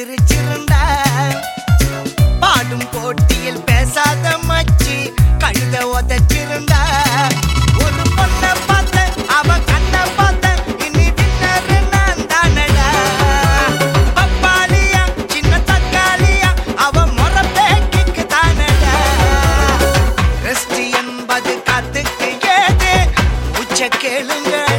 சிரிச்சிருந்தா பாடும் போட்டியில் பேசாத மச்சி கழுத உதச்சிருந்தா ஒரு பொண்ண பார்த்த அவ கண்ண பார்த்த இனி தின்னரு நான் தானடா பப்பாளியா சின்ன தக்காளியா அவ முறப்பே கிக்கு தானடா ரெஸ்ட் என்பது காத்துக்கு ஏது உச்ச கேளுங்க